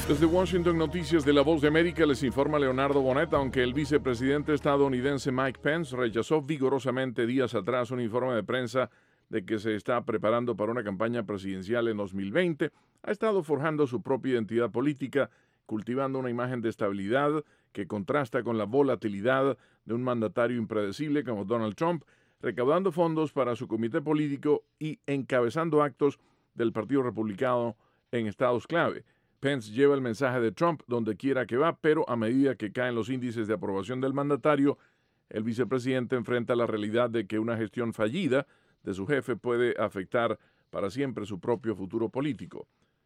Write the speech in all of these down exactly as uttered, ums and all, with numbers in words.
Desde Washington, Noticias de La Voz de América, les informa Leonardo Bonet. Aunque el vicepresidente estadounidense Mike Pence rechazó vigorosamente días atrás un informe de prensa de que se está preparando para una campaña presidencial en dos mil veinte, ha estado forjando su propia identidad política, cultivando una imagen de estabilidad que contrasta con la volatilidad de un mandatario impredecible como Donald Trump, recaudando fondos para su comité político y encabezando actos del Partido Republicano en estados clave. Pence lleva el mensaje de Trump donde quiera que va, pero a medida que caen los índices de aprobación del mandatario, el vicepresidente enfrenta la realidad de que una gestión fallida de su jefe puede afectar para siempre su propio futuro político.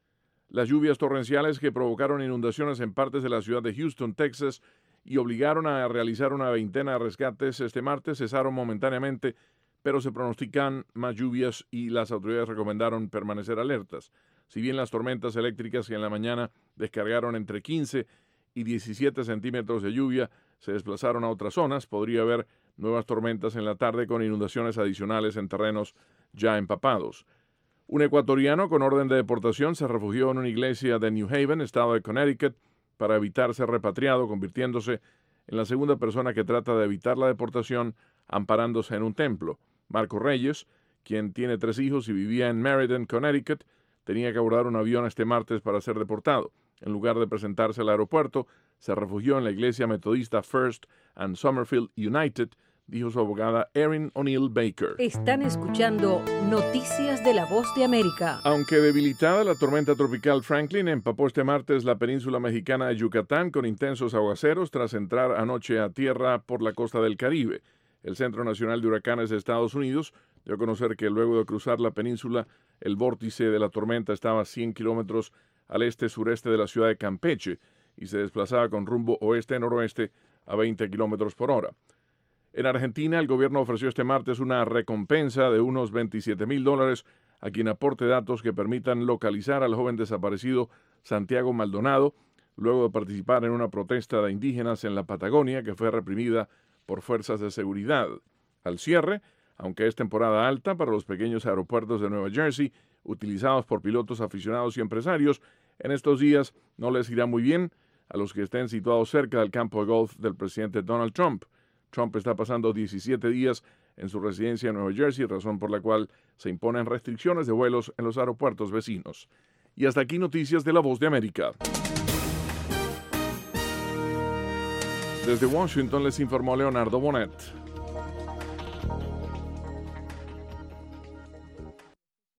Las lluvias torrenciales que provocaron inundaciones en partes de la ciudad de Houston, Texas, y obligaron a realizar una veintena de rescates este martes cesaron momentáneamente, pero se pronostican más lluvias y las autoridades recomendaron permanecer alertas. Si bien las tormentas eléctricas que en la mañana descargaron entre quince y diecisiete centímetros de lluvia se desplazaron a otras zonas, podría haber nuevas tormentas en la tarde con inundaciones adicionales en terrenos ya empapados. Un ecuatoriano con orden de deportación se refugió en una iglesia de New Haven, estado de Connecticut, para evitar ser repatriado, convirtiéndose en la segunda persona que trata de evitar la deportación amparándose en un templo. Marco Reyes, quien tiene tres hijos y vivía en Meriden, Connecticut, tenía que abordar un avión este martes para ser deportado. En lugar de presentarse al aeropuerto, se refugió en la iglesia metodista First and Summerfield United, dijo su abogada Erin O'Neill Baker. Están escuchando Noticias de La Voz de América. Aunque debilitada, la tormenta tropical Franklin empapó este martes la península mexicana de Yucatán con intensos aguaceros tras entrar anoche a tierra por la costa del Caribe. El Centro Nacional de Huracanes de Estados Unidos dio a conocer que luego de cruzar la península, el vórtice de la tormenta estaba a cien kilómetros al este-sureste de la ciudad de Campeche y se desplazaba con rumbo oeste-noroeste a veinte kilómetros por hora. En Argentina, el gobierno ofreció este martes una recompensa de unos veintisiete mil dólares a quien aporte datos que permitan localizar al joven desaparecido Santiago Maldonado, luego de participar en una protesta de indígenas en la Patagonia que fue reprimida por fuerzas de seguridad. Al cierre, aunque es temporada alta para los pequeños aeropuertos de Nueva Jersey, utilizados por pilotos aficionados y empresarios, en estos días no les irá muy bien a los que estén situados cerca del campo de golf del presidente Donald Trump. Trump está pasando diecisiete días en su residencia en Nueva Jersey, razón por la cual se imponen restricciones de vuelos en los aeropuertos vecinos. Y hasta aquí Noticias de La Voz de América. Desde Washington les informó Leonardo Bonet.